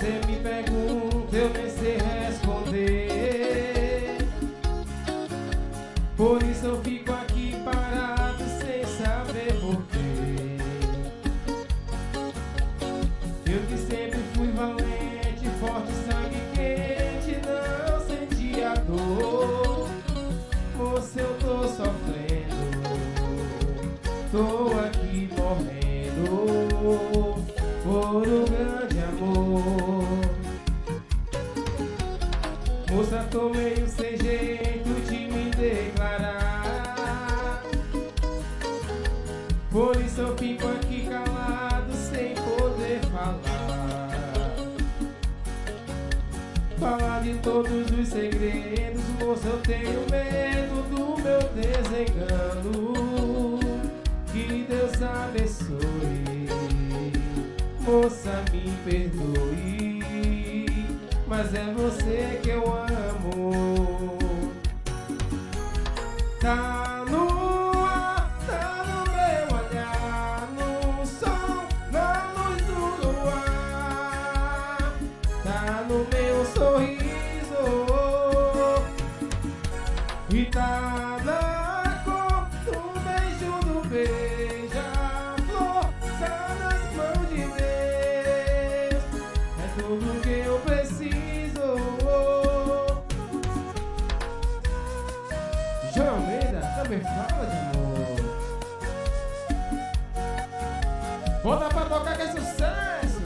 Você me pergunta, eu nem sei responder. Por isso eu fico aqui parado sem saber porquê. Eu que sempre fui valente, forte, sangue quente, não sentia dor. Você eu tô sofrendo, tô aqui morrendo por um grande amor. Moça, tô meio sem jeito de me declarar. Por isso eu fico aqui calado sem poder falar. Falar de todos os segredos, moça, eu tenho medo do meu desengano. Que Deus abençoe, moça, me perdoe, mas é você que eu amo. Tá no ar, tá no meu olhar, no som, na luz do luar, tá no meu sorriso e tá na cor do beijo do beija-flor, tá nas mãos de Deus, é tudo que eu preciso. João Almeida também fala de amor. Bota pra tocar que é sucesso.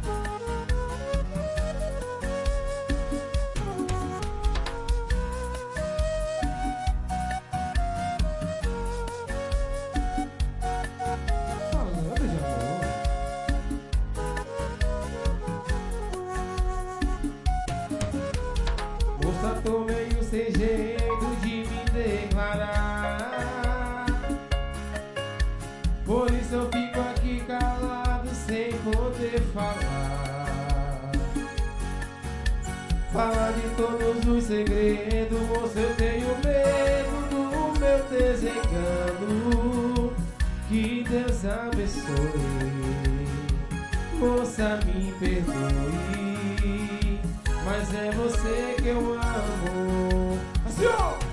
Falando de amor. Moça, tô meio sem jeito de me declarar. Por isso eu fico aqui calado sem poder falar. Falar de todos os segredos, moça, eu tenho medo do meu desengano. Que Deus abençoe, moça, me perdoe, mas é você que eu amo. Assim, ó.